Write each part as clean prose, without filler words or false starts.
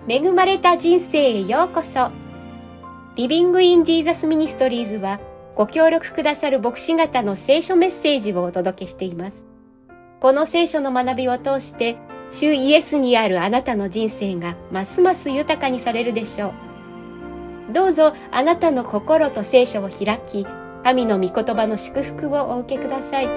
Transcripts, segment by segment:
恵まれた人生へようこそ。リビングインジーザスミニストリーズはご協力くださる牧師方の聖書メッセージをお届けしています。この聖書の学びを通して主イエスにあるあなたの人生がますます豊かにされるでしょう。どうぞあなたの心と聖書を開き、神の御言葉の祝福をお受けください。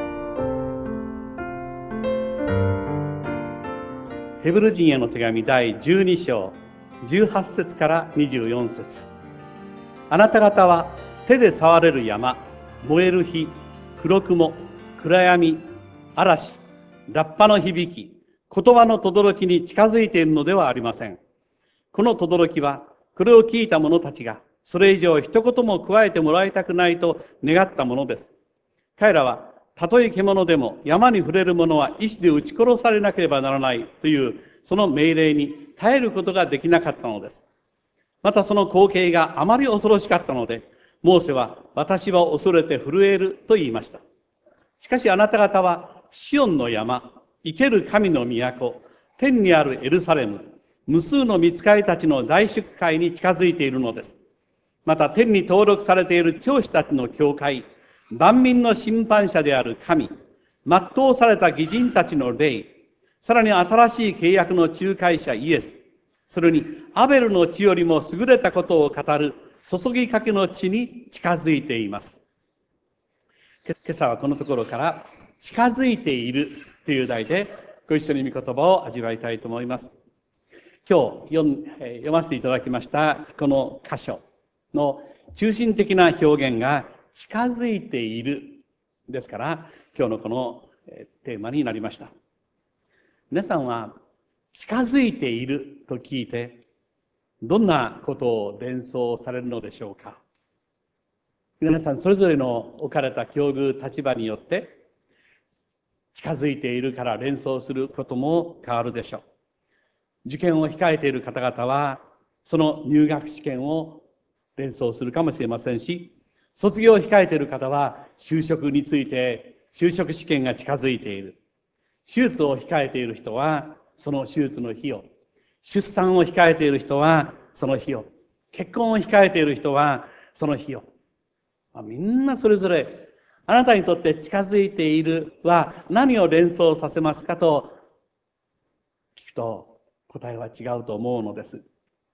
ヘブル人への手紙第12章18節から24節。あなた方は手で触れる山、燃える火、黒雲、暗闇、嵐、ラッパの響き、言葉の轟に近づいているのではありません。この轟は、これを聞いた者たちが、それ以上一言も加えてもらいたくないと願ったものです。彼らは、たとえ獣でも山に触れる者は石で撃ち殺されなければならないという、その命令に耐えることができなかったのです。またその光景があまり恐ろしかったので、モーセは、私は恐れて震えると言いました。しかしあなた方は、シオンの山、生ける神の都、天にあるエルサレム、無数の御使いたちの大祝会に近づいているのです。また天に登録されている長子たちの教会、万民の審判者である神、全うされた義人たちの霊、さらに新しい契約の仲介者イエス、それにアベルの血よりも優れたことを語る注ぎかけの血に近づいています。今朝はこのところから近づいているという題でご一緒に御言葉を味わいたいと思います。今日読ませていただきましたこの箇所の中心的な表現が近づいているですから今日のこのテーマになりました。皆さんは近づいていると聞いてどんなことを連想されるのでしょうか。皆さんそれぞれの置かれた境遇立場によって近づいているから連想することも変わるでしょう。受験を控えている方々はその入学試験を連想するかもしれませんし、卒業を控えている方は就職について就職試験が近づいている。手術を控えている人はその手術の日を、出産を控えている人はその日を、結婚を控えている人はその日を、みんなそれぞれあなたにとって近づいているは何を連想させますかと聞くと答えは違うと思うのです。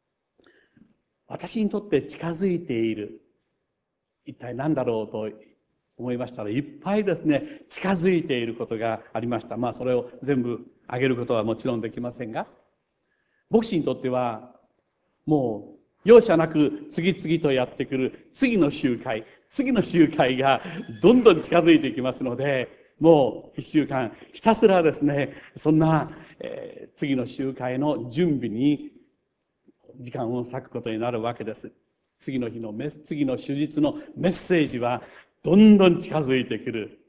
私にとって近づいている一体何だろうと思いましたら、いっぱいですね近づいていることがありました。それを全部挙げることはもちろんできませんが、牧師にとってはもう容赦なく次々とやってくる次の集会がどんどん近づいていきますので、もう一週間ひたすらですねそんな、次の集会の準備に時間を割くことになるわけです。次の手術のメッセージはどんどん近づいてくる。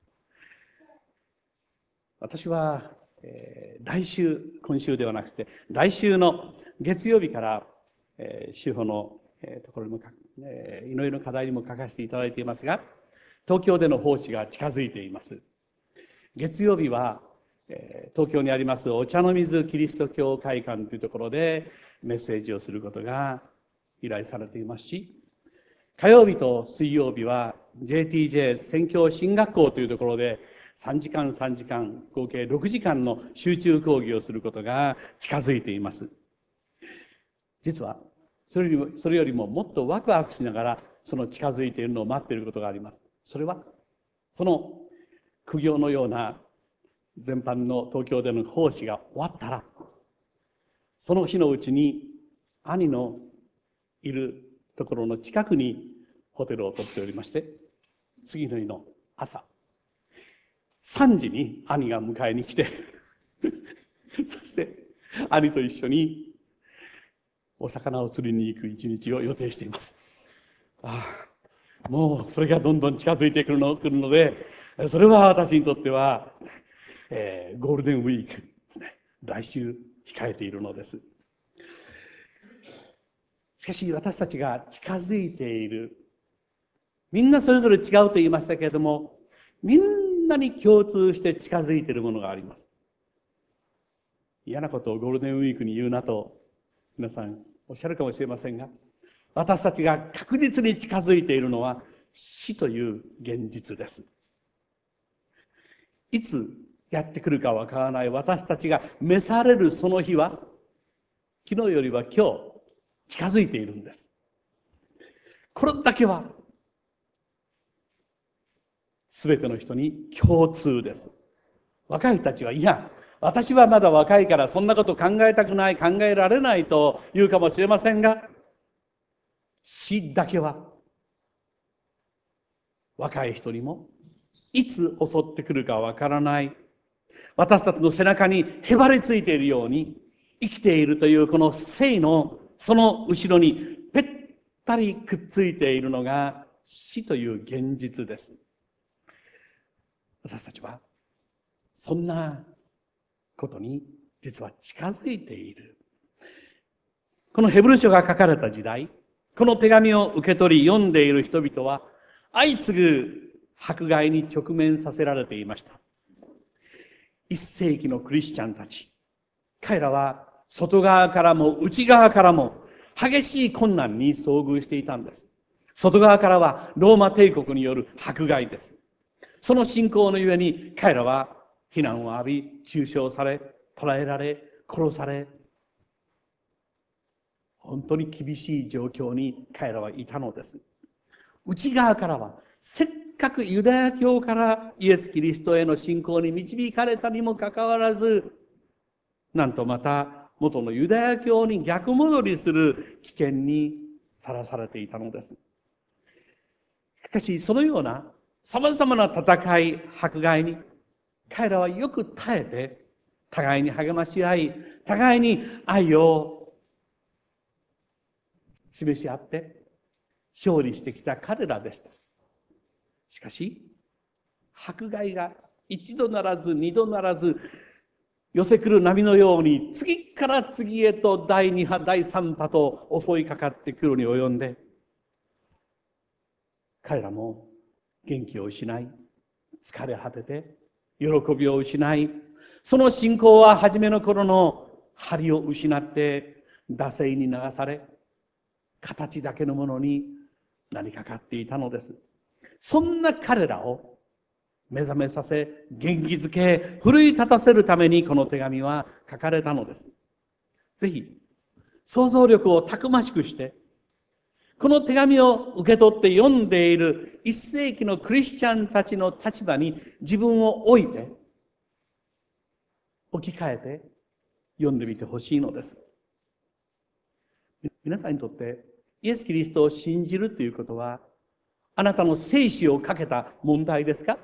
私は、今週ではなくて来週の月曜日から、司法のところにも祈りの課題にも書かせていただいていますが、東京での奉仕が近づいています。月曜日は東京にありますお茶の水キリスト教会館というところでメッセージをすることが依頼されていますし、火曜日と水曜日は JTJ 宣教神学校というところで3時間合計6時間の集中講義をすることが近づいています。実はそれよりももっとワクワクしながらその近づいているのを待っていることがあります。それはその苦行のような全般の東京での奉仕が終わったら、その日のうちに兄のいるところの近くにホテルを取っておりまして、次の日の朝3時に兄が迎えに来てそして兄と一緒にお魚を釣りに行く一日を予定しています。もうそれがどんどん近づいてくるので、それは私にとっては、ゴールデンウィークですね、来週控えているのです。しかし私たちが近づいている、みんなそれぞれ違うと言いましたけれども、みんなに共通して近づいているものがあります。嫌なことをゴールデンウィークに言うなと皆さんおっしゃるかもしれませんが、私たちが確実に近づいているのは死という現実です。いつやってくるかわからない私たちが召されるその日は、昨日よりは今日近づいているんです。これだけは全ての人に共通です。若い人たちは、いや、私はまだ若いからそんなこと考えたくない、考えられないと言うかもしれませんが、死だけは若い人にもいつ襲ってくるかわからない、私たちの背中にへばりついているように生きているというこの生のその後ろにぺったりくっついているのが死という現実です。私たちはそんなことに実は近づいている。このヘブル書が書かれた時代、この手紙を受け取り読んでいる人々は相次ぐ迫害に直面させられていました。一世紀のクリスチャンたち、彼らは外側からも内側からも激しい困難に遭遇していたんです。外側からはローマ帝国による迫害です。その信仰のゆえに彼らは非難を浴び、中傷され、捕らえられ、殺され、本当に厳しい状況に彼らはいたのです。内側からは、せっかくユダヤ教からイエス・キリストへの信仰に導かれたにもかかわらず、なんとまた元のユダヤ教に逆戻りする危険にさらされていたのです。しかし、そのような様々な戦い、迫害に、彼らはよく耐えて、互いに励まし合い、互いに愛を示し合って、勝利してきた彼らでした。しかし、迫害が一度ならず二度ならず、寄せ来る波のように、次から次へと第二波、第三波と襲いかかってくるに及んで、彼らも元気を失い、疲れ果てて、喜びを失い、その信仰は初めの頃の張りを失って、惰性に流され、形だけのものになりかかっていたのです。そんな彼らを目覚めさせ、元気づけ、奮い立たせるためにこの手紙は書かれたのです。ぜひ、想像力をたくましくして、この手紙を受け取って読んでいる一世紀のクリスチャンたちの立場に自分を置いて、置き換えて読んでみてほしいのです。皆さんにとってイエス・キリストを信じるということは、あなたの生死をかけた問題ですか？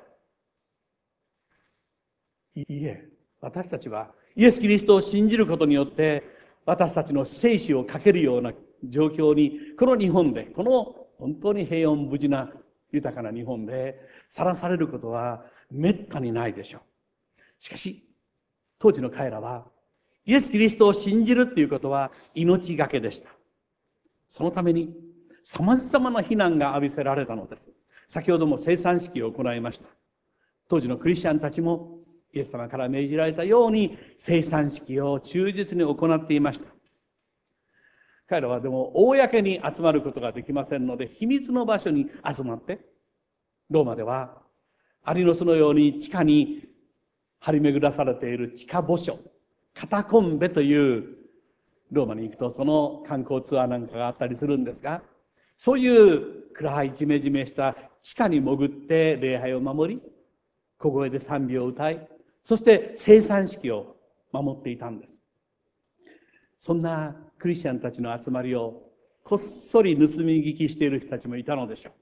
いいえ、私たちはイエス・キリストを信じることによって私たちの生死をかけるような状況に、この日本で、この本当に平穏無事な豊かな日本でさらされることはめったにないでしょう。しかし当時の彼らはイエス・キリストを信じるということは命がけでした。そのために様々な非難が浴びせられたのです。先ほども生産式を行いました。当時のクリスチャンたちもイエス様から命じられたように生産式を忠実に行っていました。彼らはでも公に集まることができませんので、秘密の場所に集まって、ローマではアリの巣のように地下に張り巡らされている地下墓所、カタコンベという、ローマに行くとその観光ツアーなんかがあったりするんですが、そういう暗いジメジメした地下に潜って礼拝を守り、小声で賛美を歌い、そして生産式を守っていたんです。そんなクリスチャンたちの集まりをこっそり盗み聞きしている人たちもいたのでしょ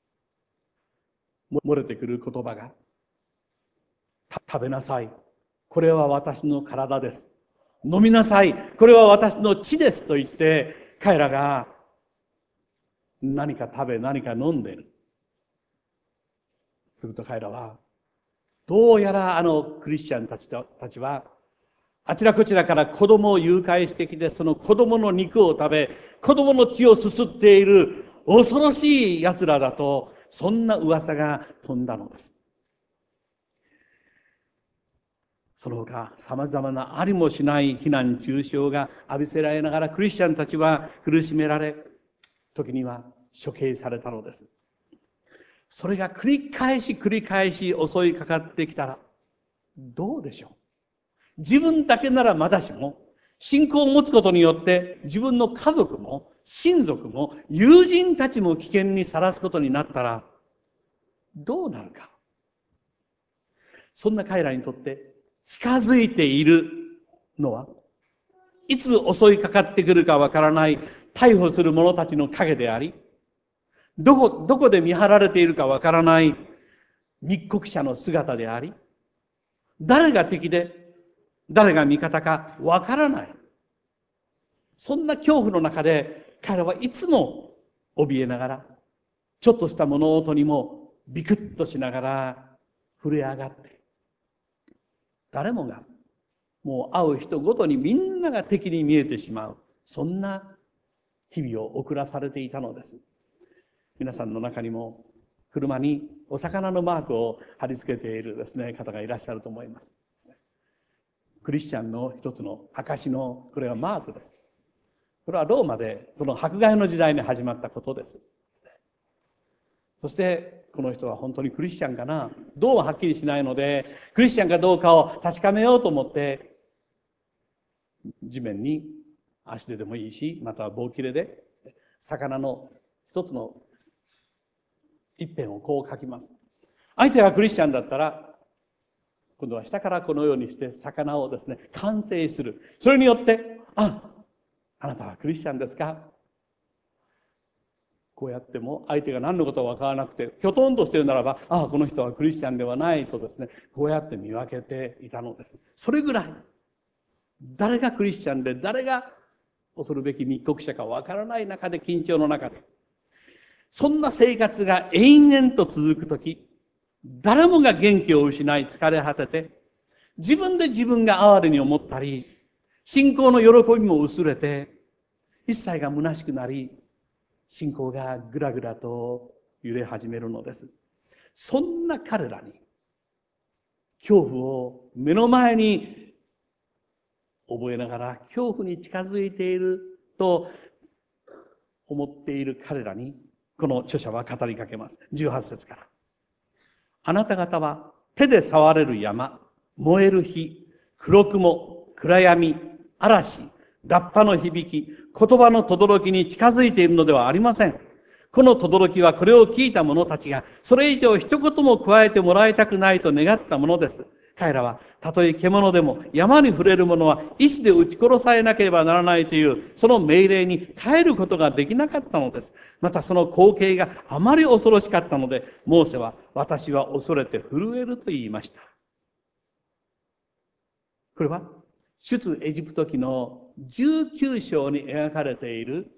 う。漏れてくる言葉が、食べなさい、これは私の体です。飲みなさい、これは私の血ですと言って、彼らが何か食べ、何か飲んでいる。すると彼らは、どうやらクリスチャンたちは、あちらこちらから子供を誘拐してきて、その子供の肉を食べ、子供の血をすすっている恐ろしい奴らだと、そんな噂が飛んだのです。 その他様々なありもしない非難中傷が浴びせられながらクリスチャンたちは苦しめられ、時には処刑されたのです。それが繰り返し襲いかかってきたらどうでしょう。自分だけならまだしも、信仰を持つことによって自分の家族も親族も友人たちも危険にさらすことになったらどうなるか。そんな彼らにとって近づいているのは、いつ襲いかかってくるかわからない逮捕する者たちの影であり、どこで見張られているかわからない密告者の姿であり、誰が敵で誰が味方かわからない。そんな恐怖の中で彼らはいつも怯えながら、ちょっとした物音にもビクッとしながら震え上がって、誰もがもう会う人ごとにみんなが敵に見えてしまう、そんな日々を送らされていたのです。皆さんの中にも車にお魚のマークを貼り付けているですね、方がいらっしゃると思います。クリスチャンの一つの証の、これはマークです。これはローマでその迫害の時代に始まったことです。そしてこの人は本当にクリスチャンかな、どうもはっきりしないので、クリスチャンかどうかを確かめようと思って地面に足でもいいし、または棒切れで魚の一つの一辺をこう書きます。相手がクリスチャンだったら今度は下からこのようにして魚をですね完成する。それによって、あなたはクリスチャンですか。こうやっても相手が何のことか分からなくてきょとんとしているならば、この人はクリスチャンではないとですね、こうやって見分けていたのです。それぐらい誰がクリスチャンで誰が恐るべき密告者か分からない中で、緊張の中で、そんな生活が延々と続くとき、誰もが元気を失い疲れ果てて、自分で自分が哀れに思ったり、信仰の喜びも薄れて、一切が虚しくなり、信仰がぐらぐらと揺れ始めるのです。そんな彼らに恐怖を目の前に覚えながら恐怖に近づいていると思っている彼らにこの著者は語りかけます。18節から。あなた方は手で触れる山、燃える火、黒雲、暗闇、嵐、ラッパの響き、言葉の轟に近づいているのではありません。この轟はこれを聞いた者たちがそれ以上一言も加えてもらいたくないと願ったものです。彼らはたとえ獣でも山に触れる者は石で撃ち殺されなければならないというその命令に耐えることができなかったのです。またその光景があまり恐ろしかったので、モーセは私は恐れて震えると言いました。これは出エジプト記の19章に描かれている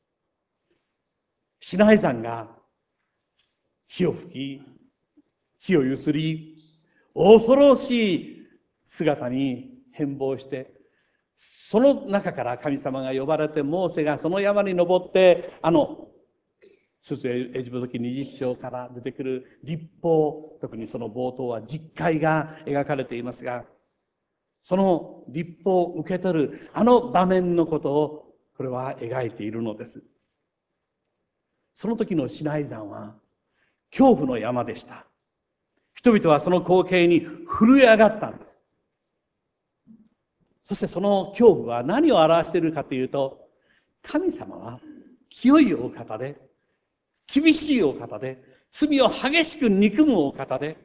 シナイ山が火を吹き、地をゆすり、恐ろしい姿に変貌して、その中から神様が呼ばれて、モーセがその山に登って、出エジプト記20章から出てくる律法、特にその冒頭は十戒が描かれていますが、その律法を受け取る場面のことをこれは描いているのです。その時のシナイ山は恐怖の山でした。人々はその光景に震え上がったんです。そしてその恐怖は何を表しているかというと、神様は清いお方で、厳しいお方で、罪を激しく憎むお方で、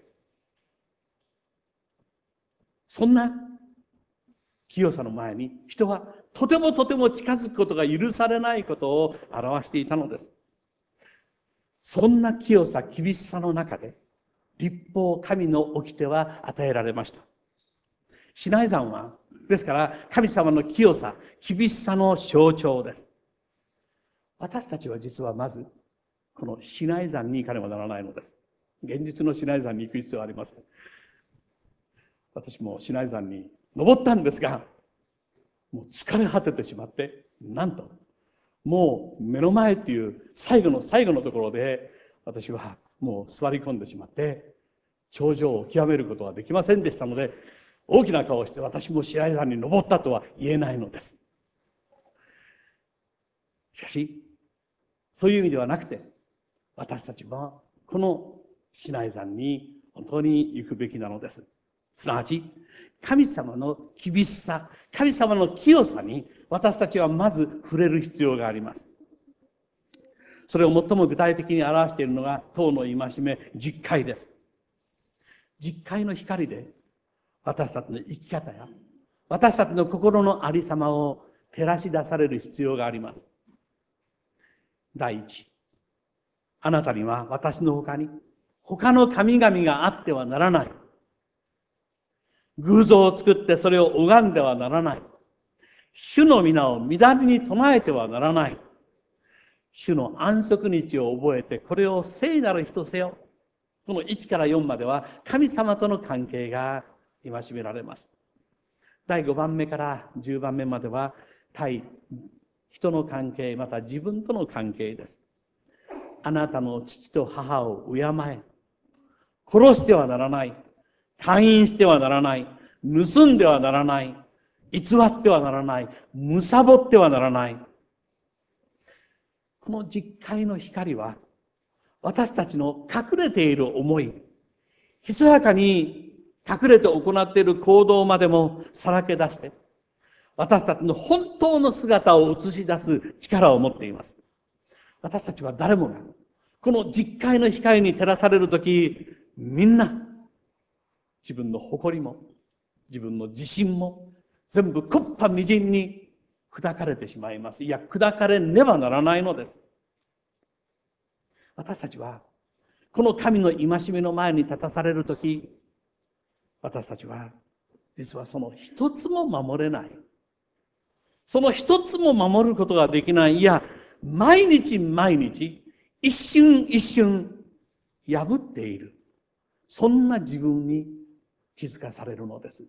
そんな清さの前に人はとても近づくことが許されないことを表していたのです。そんな清さ、厳しさの中で律法、神の掟は与えられました。シナイ山はですから神様の清さ、厳しさの象徴です。私たちは実はまずこのシナイ山に行かねばならないのです。現実のシナイ山に行く必要はありません。私もシナイ山に登ったんですが、もう疲れ果ててしまって、なんともう目の前っていう最後のところで私はもう座り込んでしまって、頂上を極めることはできませんでしたので、 大きな顔をして私もシナイ山に登ったとは言えないのです。しかし、そういう意味ではなくて、私たちはこのシナイ山に本当に行くべきなのです。すなわち、神様の厳しさ、神様の清さに私たちはまず触れる必要があります。それを最も具体的に表しているのが当の戒め、十戒です。十戒の光で私たちの生き方や私たちの心のありさまを照らし出される必要があります。第一、あなたには私の他に他の神々があってはならない。偶像を作ってそれを拝んではならない。主の皆を乱れに唱えてはならない。主の安息日を覚えてこれを聖なる日とせよ。この1から4までは神様との関係が戒められます。第5番目から10番目までは対人の関係、また自分との関係です。あなたの父と母を敬え。殺してはならない。姦淫してはならない。盗んではならない。偽ってはならない。貪ってはならない。この十戒の光は、私たちの隠れている思い、ひそやかに隠れて行っている行動までもさらけ出して、私たちの本当の姿を映し出す力を持っています。私たちは誰もが、この十戒の光に照らされるとき、みんな、自分の誇りも、自分の自信も、全部木っ端みじんに砕かれてしまいます。いや、砕かれねばならないのです。私たちは、この神の戒めの前に立たされるとき、私たちは、実はその一つも守れない。その一つも守ることができない。いや、毎日毎日、一瞬一瞬、破っている。そんな自分に気づかされるのです。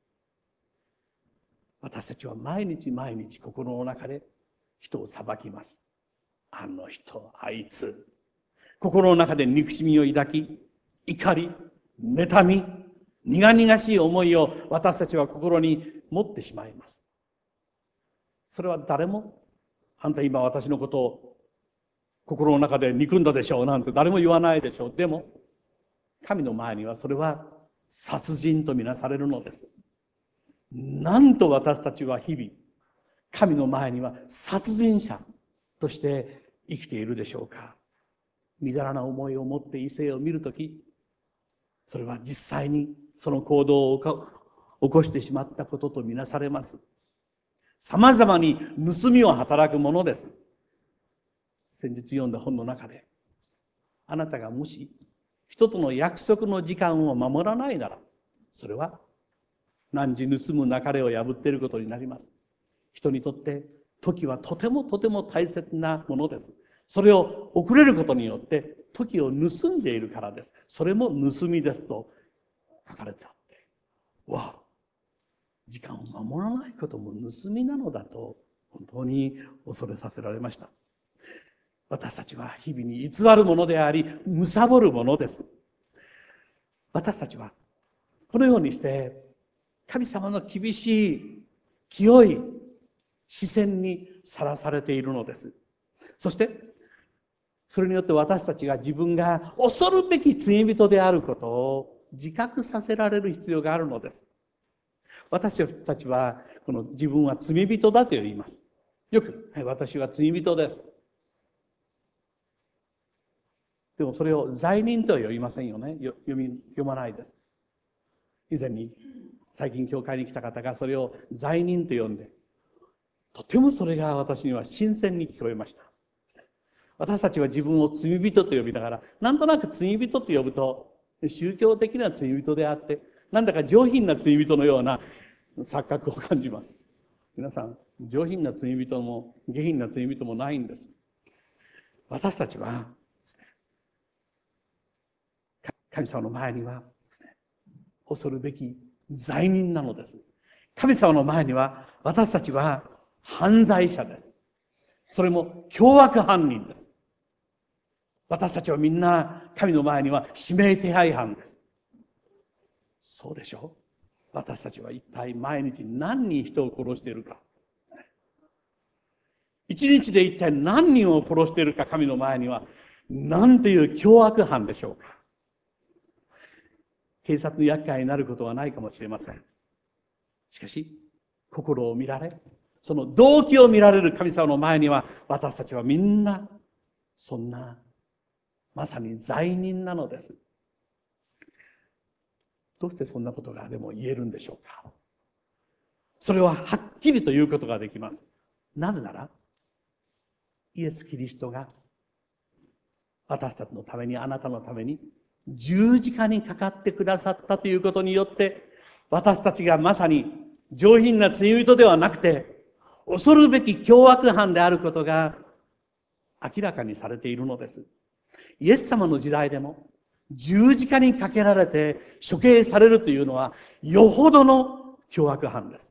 私たちは毎日毎日心の中で人を裁きます。あの人、あいつ。心の中で憎しみを抱き、怒り、妬み、苦々しい思いを私たちは心に持ってしまいます。それは誰も、あんた今私のことを心の中で憎んだでしょうなんて誰も言わないでしょう。でも、神の前にはそれは殺人とみなされるのです。なんと私たちは日々、神の前には殺人者として生きているでしょうか。みだらな思いを持って異性を見るとき、それは実際にその行動を起こしてしまったこととみなされます。様々に盗みを働くものです。先日読んだ本の中で、あなたがもし人との約束の時間を守らないなら、それは汝盗むなかれを破っていることになります。人にとって時はとてもとても大切なものです。それを遅れることによって時を盗んでいるからです。それも盗みですと書かれてあって、わあ、時間を守らないことも盗みなのだと本当に恐れさせられました。私たちは日々に偽るものであり、貪るものです。私たちはこのようにして神様の厳しい、清い視線にさらされているのです。そして、それによって私たちが自分が恐るべき罪人であることを自覚させられる必要があるのです。私たちは、この自分は罪人だと言います。よく、はい、私は罪人です。でもそれを罪人とは呼びませんよね。読まないです。以前に、最近教会に来た方がそれを罪人と呼んで、とてもそれが私には新鮮に聞こえました。私たちは自分を罪人と呼びながら、なんとなく罪人と呼ぶと、宗教的な罪人であって、なんだか上品な罪人のような錯覚を感じます。皆さん、上品な罪人も下品な罪人もないんです。私たちは、神様の前には、恐るべき罪人なのです。神様の前には、私たちは犯罪者です。それも凶悪犯人です。私たちはみんな神の前には指名手配犯です。そうでしょう？ 私たちは一体毎日何人人を殺しているか。一日で一体何人を殺しているか、神の前には、なんていう凶悪犯でしょうか。警察の厄介になることはないかもしれません。しかし、心を見られ、その動機を見られる神様の前には、私たちはみんな、そんな、まさに罪人なのです。どうしてそんなことがでも言えるんでしょうか。それははっきりと言うことができます。なぜなら、イエス・キリストが私たちのために、あなたのために十字架にかかってくださったということによって、私たちがまさに上品な罪人ではなくて、恐るべき凶悪犯であることが明らかにされているのです。イエス様の時代でも十字架にかけられて処刑されるというのはよほどの凶悪犯です。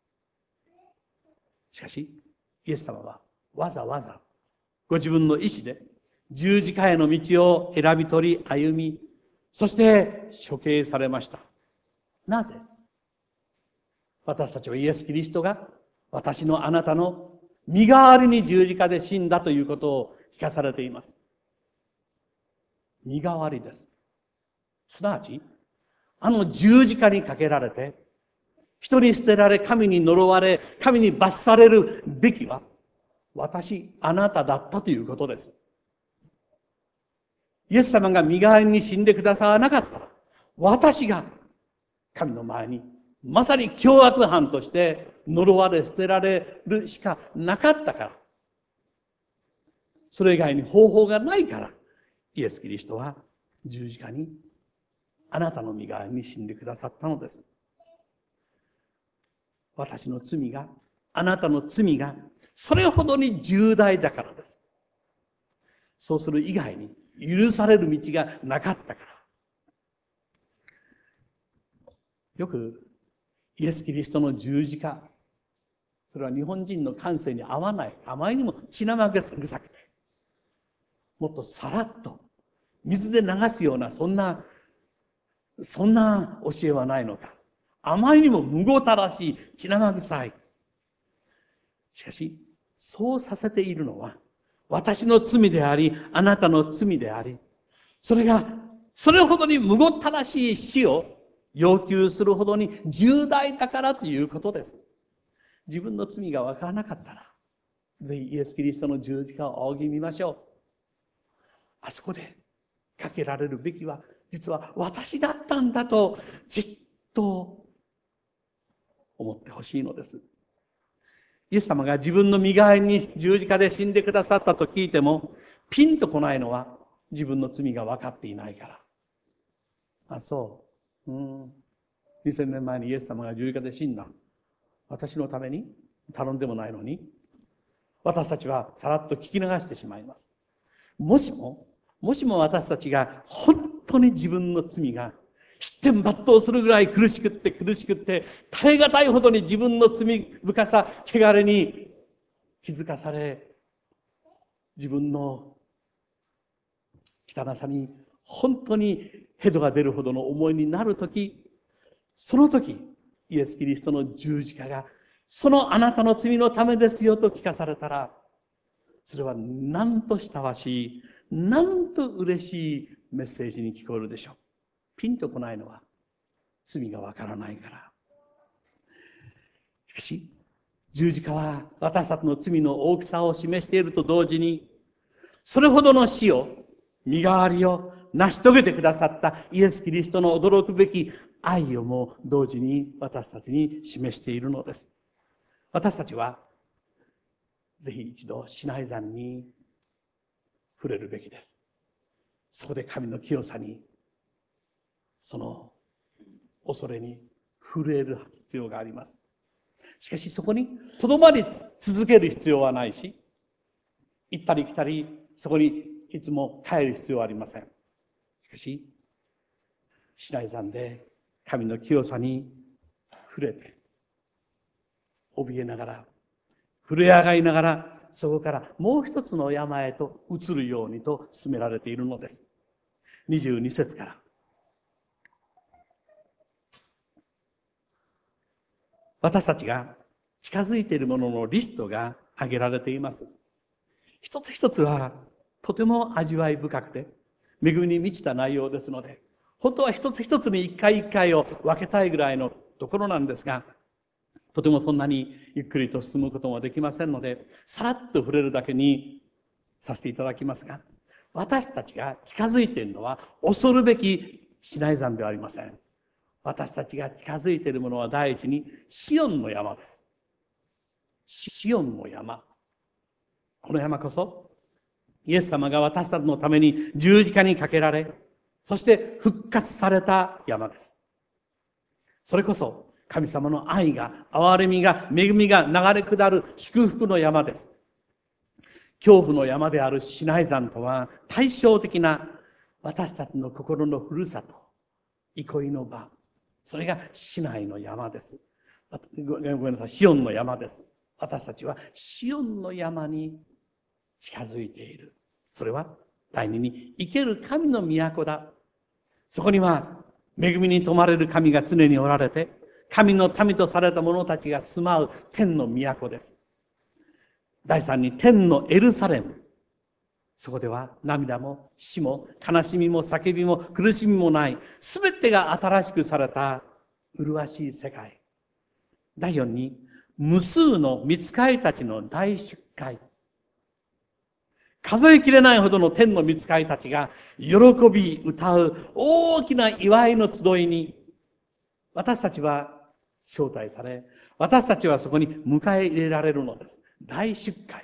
しかし、イエス様はわざわざご自分の意志で十字架への道を選び取り歩み、そして処刑されました。なぜ私たちはイエス・キリストが私のあなたの身代わりに十字架で死んだということを聞かされています。身代わりです。すなわち、あの十字架にかけられて、人に捨てられ、神に呪われ、神に罰されるべきは、私、あなただったということです。イエス様が身代わりに死んでくださらなかったら、私が神の前に、まさに凶悪犯として呪われ捨てられるしかなかったから。それ以外に方法がないから、イエス・キリストは十字架にあなたの身代わりに死んでくださったのです。私の罪が、あなたの罪が、それほどに重大だからです。そうする以外に許される道がなかったから。よくイエス・キリストの十字架、それは日本人の感性に合わない、あまりにも血生臭くて、もっとさらっと水で流すようなそんな教えはないのか。あまりにもむごたらしい、血生臭い。しかし、そうさせているのは、私の罪であり、あなたの罪であり、それが、それほどにむごたらしい死を要求するほどに重大だからということです。自分の罪がわからなかったら、ぜひイエス・キリストの十字架を仰ぎ見ましょう。あそこでかけられるべきは、実は私だったんだと、じっと思ってほしいのです。イエス様が自分の身代わりに十字架で死んでくださったと聞いても、ピンとこないのは自分の罪が分かっていないから。あ、そう。2000年前にイエス様が十字架で死んだ。私のために頼んでもないのに、私たちはさらっと聞き流してしまいます。もしも私たちが本当に自分の罪が失点抜刀するぐらい苦しくって耐え難いほどに自分の罪深さ、汚れに気づかされ、自分の汚さに本当にヘドが出るほどの思いになるとき、その時、イエス・キリストの十字架がそのあなたの罪のためですよと聞かされたら、それはなんと親わしい、なんと嬉しいメッセージに聞こえるでしょう。ピンとこないのは罪がわからないから。しかし、十字架は私たちの罪の大きさを示していると同時に、それほどの死を、身代わりを成し遂げてくださったイエス・キリストの驚くべき愛をも同時に私たちに示しているのです。私たちは、ぜひ一度シナイ山に触れるべきです。そこで神の清さに、その恐れに震える必要があります。しかしそこにとどまり続ける必要はないし、行ったり来たり、そこにいつも帰る必要はありません。しかし、シナイ山で神の清さに触れて、怯えながら、震え上がりながら、そこからもう一つの山へと移るようにと進められているのです。22節から。 私たちが近づいているもののリストが挙げられています。一つ一つはとても味わい深くて、恵みに満ちた内容ですので、本当は一つ一つに一回一回を分けたいぐらいのところなんですが、とてもそんなにゆっくりと進むこともできませんので、さらっと触れるだけにさせていただきますが、私たちが近づいているのは恐るべきシナイ山ではありません。私たちが近づいているものは第一にシオンの山です。シオンの山。この山こそ、イエス様が私たちのために十字架にかけられ、そして復活された山です。それこそ神様の愛が、憐れみが、恵みが流れ下る祝福の山です。恐怖の山であるシナイ山とは対照的な私たちの心のふるさと、憩いの場。それがシナイの山です。ごめんなさい、シオンの山です。私たちはシオンの山に近づいている。それは第二に生ける神の都だ。そこには恵みに富まれる神が常におられて、神の民とされた者たちが住まう天の都です。第三に天のエルサレム。そこでは涙も死も悲しみも叫びも苦しみもない、すべてが新しくされた麗しい世界。第四に無数の御使いたちの大出会。数えきれないほどの天の御使いたちが喜び歌う大きな祝いの集いに私たちは招待され、私たちはそこに迎え入れられるのです。大出会。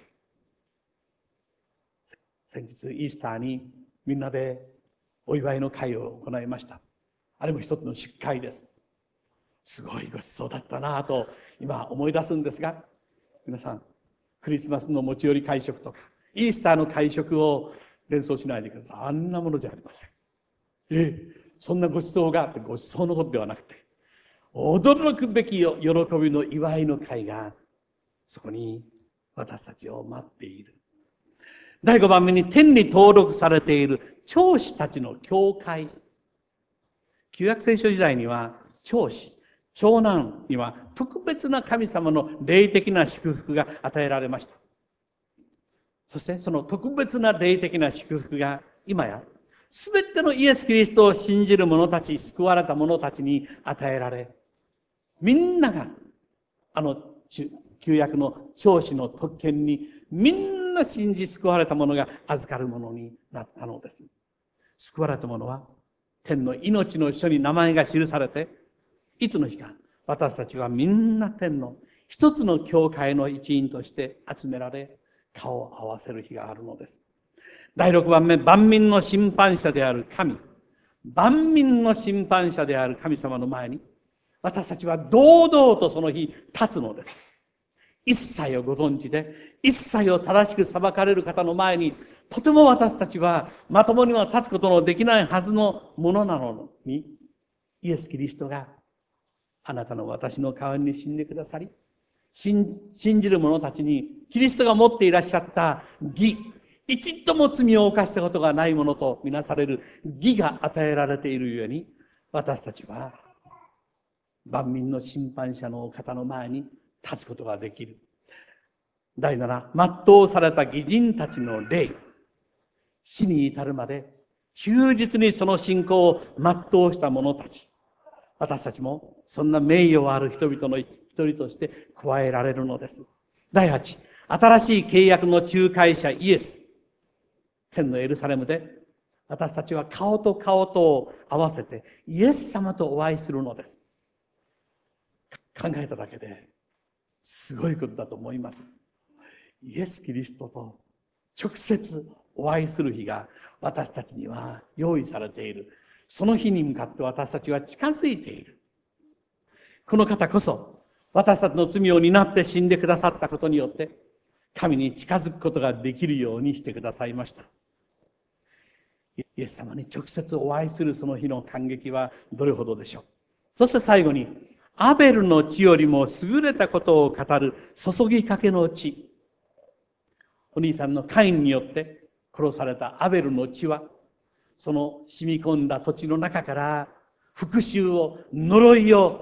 先日イースターにみんなでお祝いの会を行いました。あれも一つの出会です。すごいごちそうだったなぁと今思い出すんですが、皆さんクリスマスの持ち寄り会食とかイースターの会食を連想しないでください。あんなものじゃありません。そんなごちそうがあってごちそうのことではなくて、驚くべき喜びの祝いの会がそこに私たちを待っている。第5番目に天に登録されている長子たちの教会。旧約聖書時代には長子、長男には特別な神様の霊的な祝福が与えられました。そしてその特別な霊的な祝福が今やすべてのイエス・キリストを信じる者たち、救われた者たちに与えられ、みんなが旧約の長子の特権にみんな信じ救われた者が預かるものになったのです。救われた者は天の命の書に名前が記されて、いつの日か私たちはみんな天の一つの教会の一員として集められ、顔を合わせる日があるのです。第6番目、万民の審判者である神。万民の審判者である神様の前に、私たちは堂々とその日立つのです。一切をご存知で、一切を正しく裁かれる方の前に、とても私たちはまともには立つことのできないはずのものなのに、イエス・キリストがあなたの私の代わりに死んでくださり、信じる者たちにキリストが持っていらっしゃった義、一度も罪を犯したことがないものとみなされる義が与えられているゆえに、私たちは万民の審判者の方の前に立つことができる。第7、全うされた義人たちの霊。死に至るまで忠実にその信仰を全うした者たち。私たちもそんな名誉ある人々の一人として加えられるのです。第8、新しい契約の仲介者イエス。天のエルサレムで私たちは顔と顔とを合わせてイエス様とお会いするのです。考えただけですごいことだと思います。イエス・キリストと直接お会いする日が私たちには用意されている。その日に向かって私たちは近づいている。この方こそ私たちの罪を担って死んでくださったことによって神に近づくことができるようにしてくださいました。イエス様に直接お会いするその日の感激はどれほどでしょう。そして最後にアベルの血よりも優れたことを語る注ぎかけの血。お兄さんのカインによって殺されたアベルの血は、その染み込んだ土地の中から復讐を、呪いを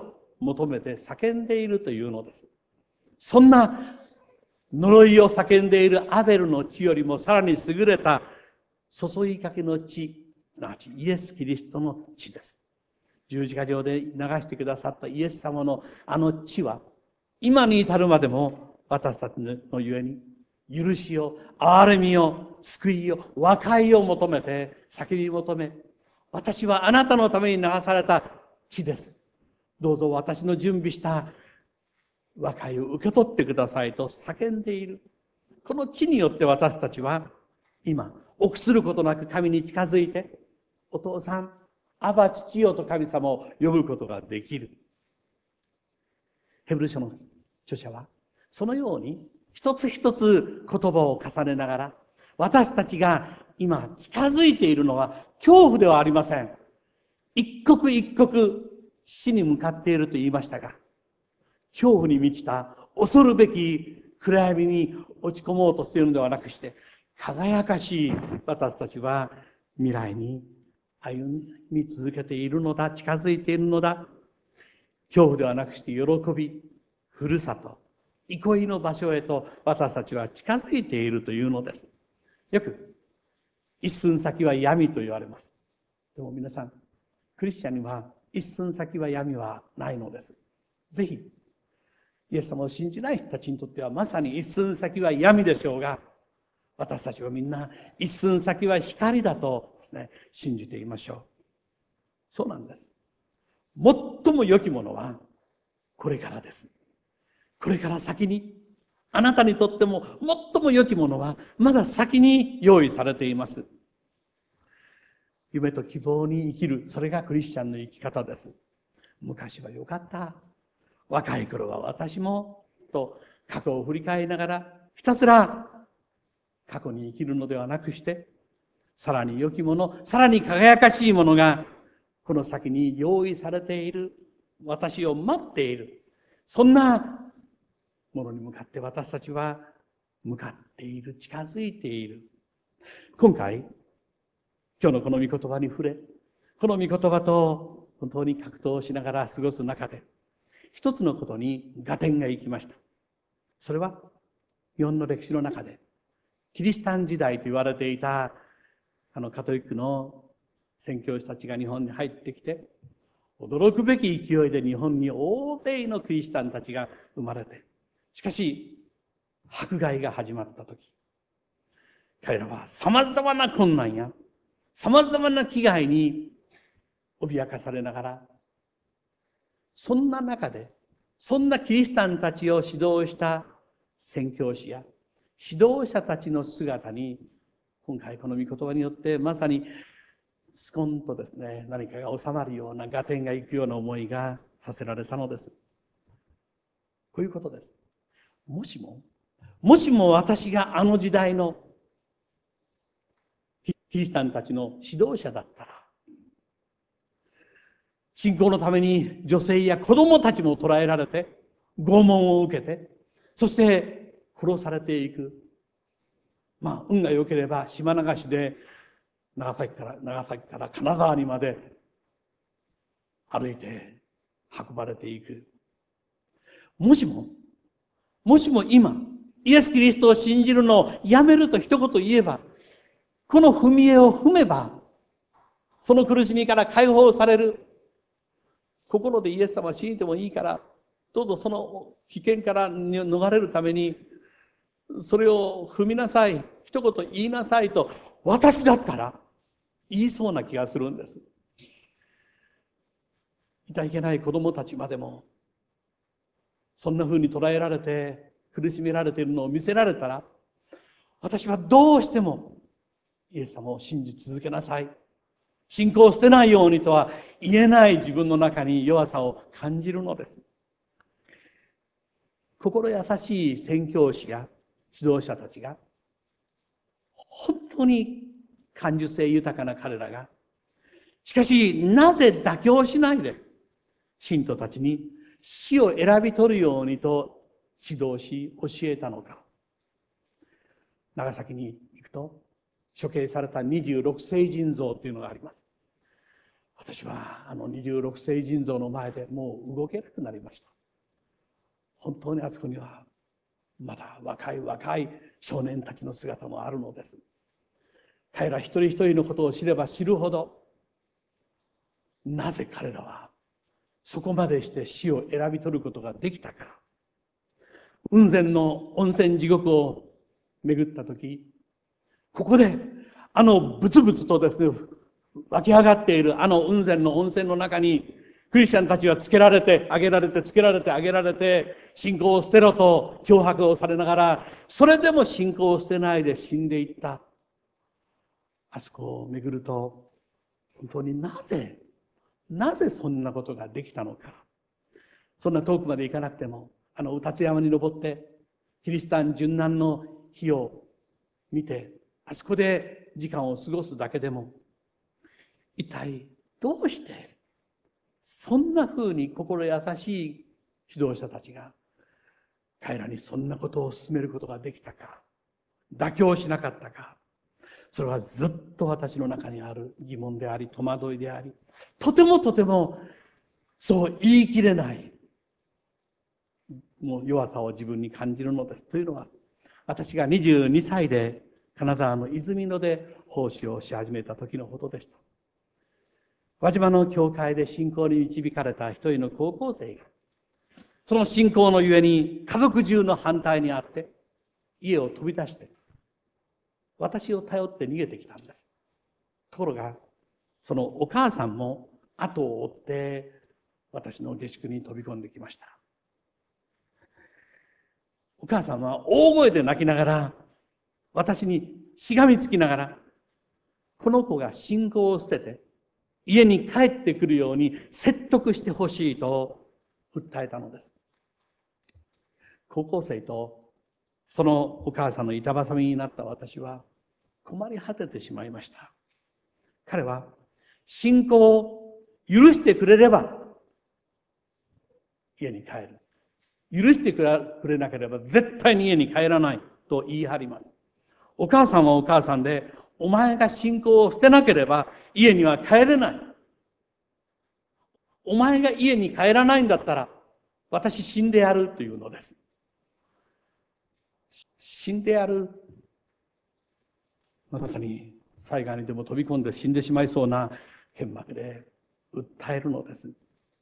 求めて叫んでいるというのです。そんな呪いを叫んでいるアベルの血よりもさらに優れた注ぎかけの血、すなわちイエス・キリストの血です。十字架上で流してくださったイエス様のあの血は、今に至るまでも私たちのゆえに、許しを、憐れみを、救いを、和解を求めて、叫び求め、私はあなたのために流された血です。どうぞ私の準備した和解を受け取ってくださいと叫んでいる。この血によって私たちは、今、臆することなく神に近づいて、お父さん、アバ父よと神様を呼ぶことができる。ヘブル書の著者は、そのように一つ一つ言葉を重ねながら、私たちが今近づいているのは恐怖ではありません。一刻一刻死に向かっていると言いましたが、恐怖に満ちた恐るべき暗闇に落ち込もうとしているのではなくして、輝かしい私たちは未来に歩み続けているのだ、近づいているのだ。恐怖ではなくして喜び、ふるさと、憩いの場所へと私たちは近づいているというのです。よく、一寸先は闇と言われます。でも皆さん、クリスチャンには一寸先は闇はないのです。ぜひ、イエス様を信じない人たちにとってはまさに一寸先は闇でしょうが、私たちはみんな一寸先は光だとですね、信じていましょう。そうなんです。最も良きものはこれからです。これから先に、あなたにとっても最も良きものはまだ先に用意されています。夢と希望に生きる、それがクリスチャンの生き方です。昔は良かった。若い頃は私も、と過去を振り返りながら、ひたすら過去に生きるのではなくして、さらに良きもの、さらに輝かしいものが、この先に用意されている、私を待っている。そんなものに向かって私たちは向かっている、近づいている。今回、今日のこの御言葉に触れ、この御言葉と本当に格闘しながら過ごす中で、一つのことに合点がいきました。それは、日本の歴史の中で、キリシタン時代と言われていた、カトリックの宣教師たちが日本に入ってきて、驚くべき勢いで日本に大勢のクリスチャンたちが生まれて、しかし、迫害が始まったとき、彼らは様々な困難や、様々な危害に脅かされながら、そんな中で、そんなキリシタンたちを指導した宣教師や指導者たちの姿に、今回この御言葉によってまさにスコンとですね、何かが収まるような合点がいくような思いがさせられたのです。こういうことです。もしも私があの時代のキリシタンたちの指導者だったら、信仰のために女性や子供たちも捕らえられて、拷問を受けて、そして殺されていく。運が良ければ島流しで長崎から金沢にまで歩いて運ばれていく。もしも今、イエス・キリストを信じるのをやめると一言言えば、この踏み絵を踏めば、その苦しみから解放される。心でイエス様を信じてもいいから、どうぞその危険から逃れるために、それを踏みなさい。一言言いなさいと、私だったら言いそうな気がするんです。いたいけない子供たちまでも、そんな風に捉えられて、苦しめられているのを見せられたら、私はどうしてもイエス様を信じ続けなさい。信仰を捨てないようにとは言えない自分の中に弱さを感じるのです。心優しい宣教師や指導者たちが、本当に感受性豊かな彼らが、しかしなぜ妥協しないで、信徒たちに死を選び取るようにと指導し教えたのか。長崎に行くと処刑された26聖人像というのがあります。 私は26世人像の前でもう動けなくなりました。本当にあそこにはまだ若い少年たちの姿もあるのです。彼ら一人一人のことを知れば知るほど、なぜ彼らはそこまでして死を選び取ることができたか。雲仙の温泉地獄を巡ったとき、ここでブツブツとですね、湧き上がっている雲仙の温泉の中に、クリスチャンたちはつけられて、あげられて、つけられて、あげられて、信仰を捨てろと脅迫をされながら、それでも信仰を捨てないで死んでいった。あそこを巡ると、本当になぜそんなことができたのか。そんな遠くまで行かなくても、うたつ山に登って、キリシタン殉難の日を見て、あそこで時間を過ごすだけでも、一体どうしてそんな風に心優しい指導者たちが彼らにそんなことを進めることができたか、妥協しなかったか、それはずっと私の中にある疑問であり、戸惑いであり、とてもそう言い切れないもう弱さを自分に感じるのです。というのは、私が22歳で金沢の泉野で奉仕をし始めた時のことでした。輪島の教会で信仰に導かれた一人の高校生が、その信仰のゆえに家族中の反対にあって、家を飛び出して、私を頼って逃げてきたんです。ところが、そのお母さんも後を追って、私の下宿に飛び込んできました。お母さんは大声で泣きながら、私にしがみつきながら、この子が信仰を捨てて、家に帰ってくるように説得してほしいと訴えたのです。高校生とそのお母さんの板挟みになった私は困り果ててしまいました。彼は信仰を許してくれれば家に帰る。許してくれなければ絶対に家に帰らないと言い張ります。お母さんはお母さんで、お前が信仰を捨てなければ家には帰れない。お前が家に帰らないんだったら私死んでやるというのです。死んでやる。まさに災害にでも飛び込んで死んでしまいそうな剣幕で訴えるのです。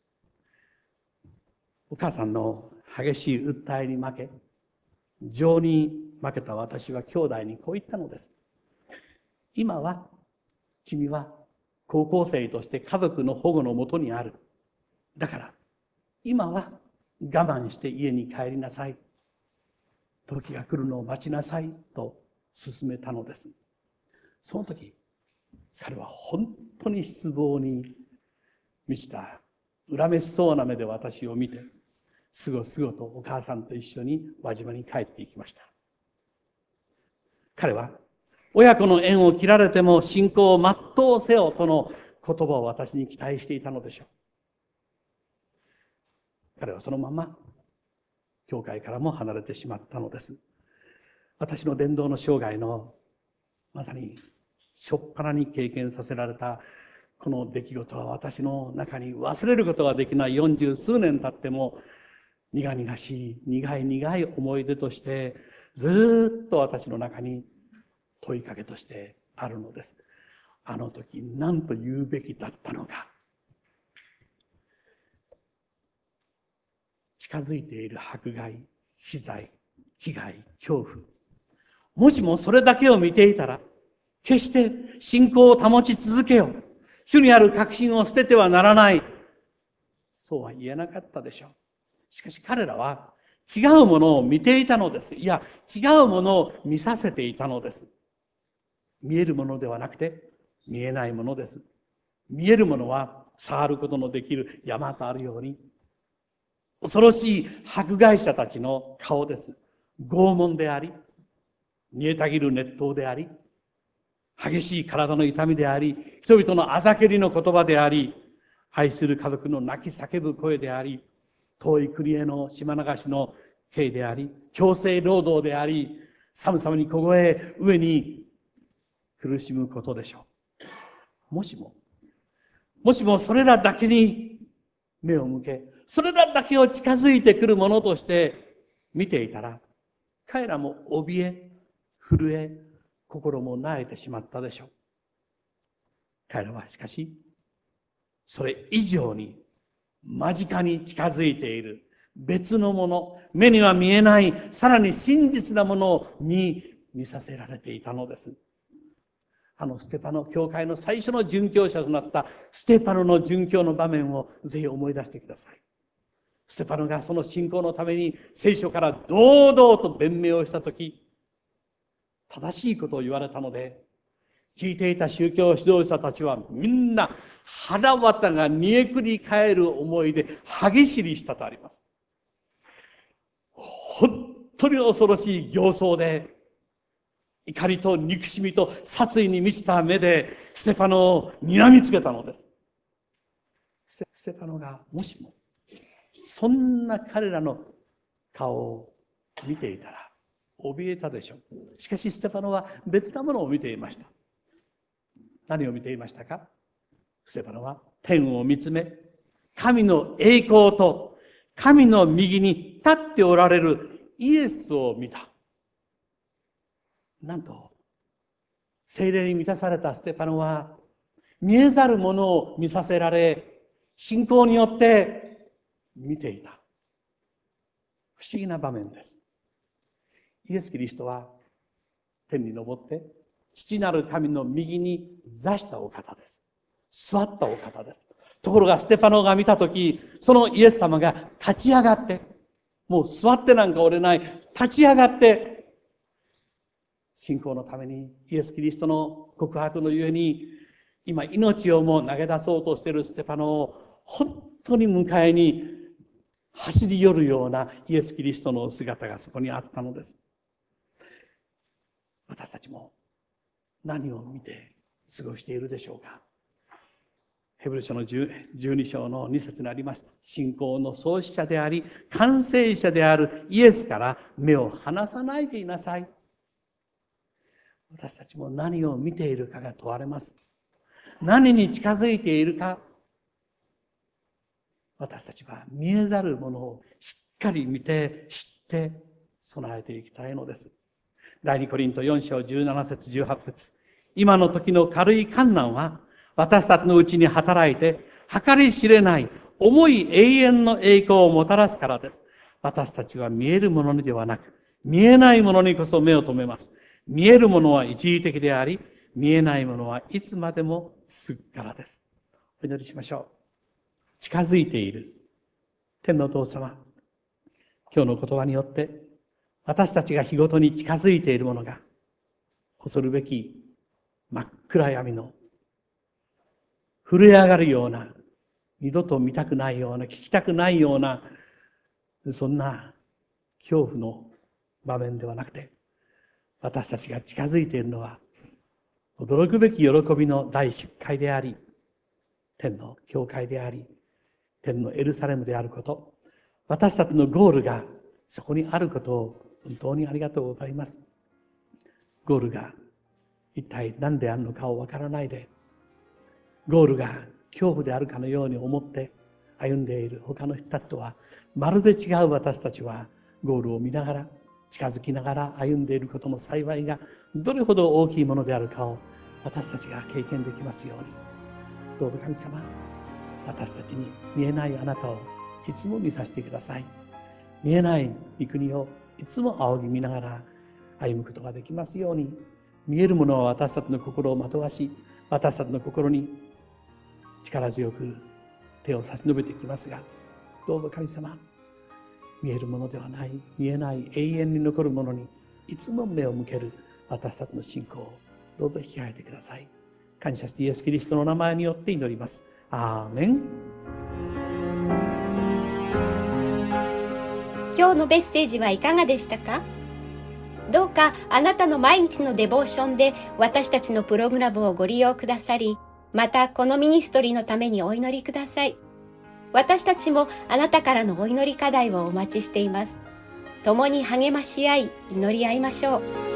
お母さんの激しい訴えに負け、情に負けた私は兄弟にこう言ったのです。今は君は高校生として家族の保護のもとにある。だから今は我慢して家に帰りなさい。時が来るのを待ちなさいと勧めたのです。その時、彼は本当に失望に満ちた恨めしそうな目で私を見て、すごとお母さんと一緒に輪島に帰っていきました。彼は親子の縁を切られても信仰を全うせよとの言葉を私に期待していたのでしょう。彼はそのまま教会からも離れてしまったのです。私の伝道の生涯のまさに初っ端に経験させられたこの出来事は私の中に忘れることができない40数年経っても苦々しい苦い思い出としてずっと私の中に問いかけとしてあるのです。あの時何と言うべきだったのか。近づいている迫害、死罪、危害、恐怖。もしもそれだけを見ていたら、決して信仰を保ち続けよう。主にある確信を捨ててはならない。そうは言えなかったでしょう。しかし彼らは違うものを見ていたのです。いや、違うものを見させていたのです。見えるものではなくて、見えないものです。見えるものは触ることのできる山とあるように、恐ろしい迫害者たちの顔です。拷問であり、煮えたぎる熱湯であり、激しい体の痛みであり、人々のあざけりの言葉であり、愛する家族の泣き叫ぶ声であり、遠い国への島流しの刑であり、強制労働であり、寒さに凍え、上に苦しむことでしょう。もしも、 もしもそれらだけに目を向け、それらだけを近づいてくるものとして見ていたら、彼らも怯え、震え、心も萎えてしまったでしょう。彼らはしかし、それ以上に間近に近づいている別のもの、目には見えない、さらに真実なものに見させられていたのです。ステパノ、教会の最初の殉教者となったステパノの殉教の場面をぜひ思い出してください。ステパノがその信仰のために聖書から堂々と弁明をしたとき、正しいことを言われたので、聞いていた宗教指導者たちはみんな腹渡が煮えくり返る思いで歯ぎしりしたとあります。本当に恐ろしい形相で、怒りと憎しみと殺意に満ちた目でステパノを睨みつけたのです。ステパノがもしもそんな彼らの顔を見ていたら怯えたでしょう。しかしステパノは別なものを見ていました。何を見ていましたか？ステパノは天を見つめ、神の栄光と神の右に立っておられるイエスを見た。なんと、聖霊に満たされたステパノは、見えざるものを見させられ、信仰によって見ていた。不思議な場面です。イエス・キリストは天に昇って、父なる神の右に座したお方です。座ったお方です。ところがステパノが見たとき、そのイエス様が立ち上がって、もう座ってなんかおれない、立ち上がって、信仰のためにイエス・キリストの告白のゆえに、今命をも投げ出そうとしているステパノを本当に迎えに走り寄るようなイエス・キリストの姿がそこにあったのです。私たちも何を見て過ごしているでしょうか。ヘブル書の12章の2節にありました。信仰の創始者であり、完成者であるイエスから目を離さないでいなさい。私たちも何を見ているかが問われます。何に近づいているか。私たちは見えざるものをしっかり見て、知って、備えていきたいのです。第2コリント4章17節18節。今の時の軽い困難は、私たちのうちに働いて、計り知れない重い永遠の栄光をもたらすからです。私たちは見えるものにではなく、見えないものにこそ目を留めます。見えるものは一時的であり、見えないものはいつまでも続くからです。お祈りしましょう。近づいている天のお父様、今日の言葉によって、私たちが日ごとに近づいているものが、恐るべき真っ暗闇の震え上がるような、二度と見たくないような、聞きたくないような、そんな恐怖の場面ではなくて、私たちが近づいているのは、驚くべき喜びの大出会であり、天の教会であり、天のエルサレムであること、私たちのゴールがそこにあることを本当にありがとうございます。ゴールが一体何であるのかをわからないで、ゴールが恐怖であるかのように思って歩んでいる他の人たちとはまるで違う私たちはゴールを見ながら近づきながら歩んでいることの幸いがどれほど大きいものであるかを私たちが経験できますように、どうぞ神様、私たちに見えないあなたをいつも見させてください。見えない御国をいつも仰ぎ見ながら歩むことができますように、見えるものは私たちの心を惑わし、私たちの心に力強く手を差し伸べてきますが、どうぞ神様、見えるものではない、見えない永遠に残るものにいつも目を向ける私たちの信仰をどうぞ引き上げてください。感謝してイエス・キリストの名前によって祈ります。アーメン。 今日のメッセージはいかがでしたか？どうかあなたの毎日のデボーションで私たちのプログラムをご利用くださり、またこのミニストリーのためにお祈りください。私たちもあなたからのお祈り課題をお待ちしています。共に励まし合い、祈り合いましょう。